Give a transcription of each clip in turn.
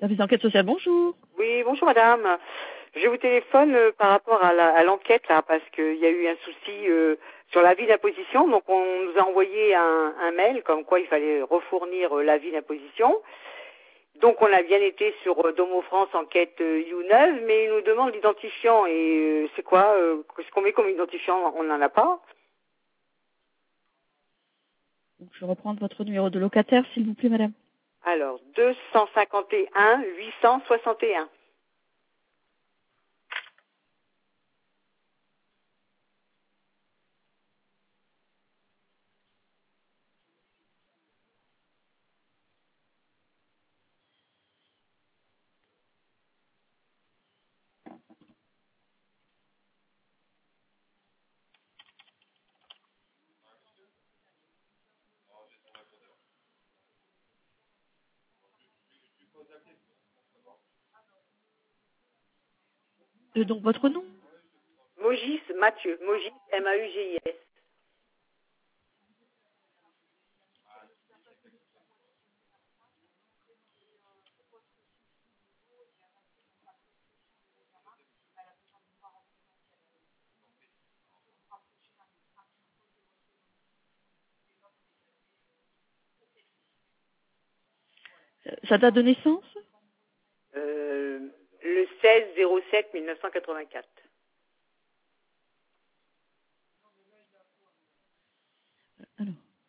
Service d'enquête sociale, bonjour. Oui, bonjour madame. Je vous téléphone par rapport à l'enquête là, parce qu'il y a eu un souci sur l'avis d'imposition. Donc on nous a envoyé un mail comme quoi il fallait refournir l'avis d'imposition. Donc on a bien été sur Domo France enquête U9, mais il nous demande l'identifiant. Et c'est quoi ce qu'on met comme identifiant? On n'en a pas. Donc, je vais reprendre votre numéro de locataire, s'il vous plaît, madame. Alors 251 861. Donc, votre nom? Mogis Mathieu. Mogis M-A-U-G-I-S. Sa date de naissance? Le 16-07-1984. Alors.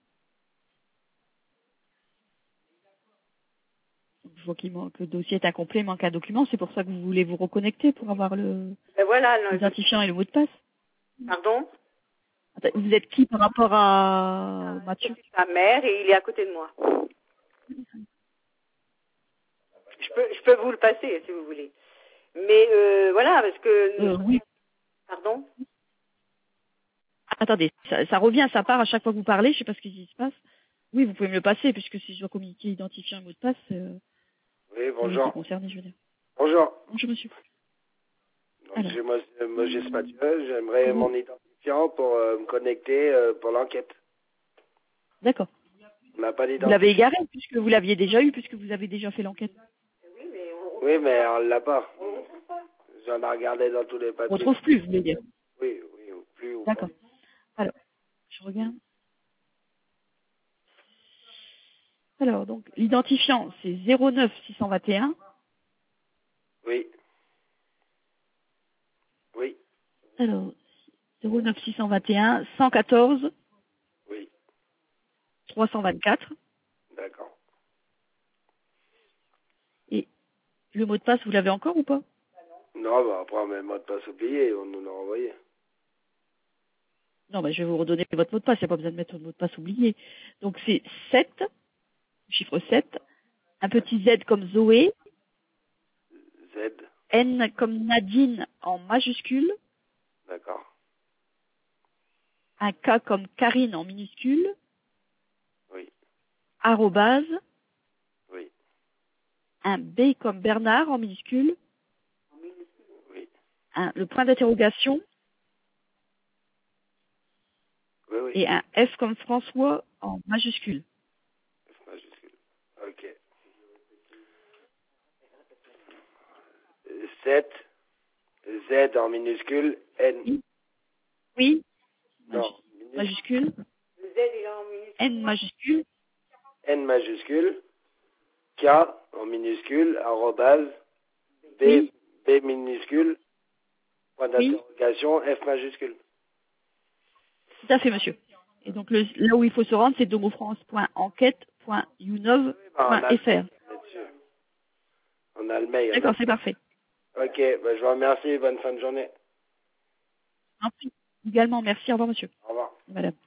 Je vois qu'il manque, le dossier est incomplet, il manque un document, c'est pour ça que vous voulez vous reconnecter pour avoir Voilà. l'identifiant et le mot de passe. Pardon? Attends, vous êtes qui par rapport à Mathieu? Sa mère et il est à côté de moi. Je peux vous le passer si vous voulez. Mais voilà, parce que... Oui. Pardon? Attendez, ça revient, ça part à chaque fois que vous parlez, je sais pas ce qui se passe. Oui, vous pouvez me le passer, puisque si je dois communiquer identifiant et mot de passe, Oui, c'est bonjour. concerné, je veux dire. Bonjour. Bonjour, monsieur. Donc, moi, j'ai Mathieu. J'aimerais mon identifiant pour me connecter pour l'enquête. D'accord. On n'a pas Vous d'identifiant. l'avez égaré, puisque vous l'aviez déjà eu, puisque vous avez déjà fait l'enquête. Oui, mais on l'a pas. J'en ai regardé dans tous les On ne papiers. retrouve plus, vous voulez dire. Oui, ou plus. Ou D'accord. Alors, je regarde. Alors, donc, l'identifiant, c'est 09 621. Oui. Oui. Alors, 09 621 114 Oui. 324. D'accord. Et le mot de passe, vous l'avez encore ou pas? Non, bah après, on met le mot de passe oublié. On nous l'a envoyé. Non, je vais vous redonner votre mot de passe. Il n'y a pas besoin de mettre le mot de passe oublié. Donc, c'est 7, chiffre 7, un petit Z comme Zoé, Z. N comme Nadine en majuscule, D'accord. un K comme Karine en minuscule, Oui. arrobase, Oui. un B comme Bernard en minuscule, Oui. le point d'interrogation, Oui, oui. et un F comme François en majuscule. F majuscule. Ok. 7, Z en minuscule, N. Oui. Non, Majuscule. Le Z est en minuscule. N majuscule. N majuscule, K en minuscule, arrobase, B, Oui. B minuscule, point d'interrogation, F majuscule. Tout à fait, monsieur. Et donc, là où il faut se rendre, c'est domofrance.enquête.unov.fr. On a le mail. D'accord, c'est parfait. Ok, je vous remercie. Bonne fin de journée. Également, merci. Au revoir, monsieur. Au revoir. Madame.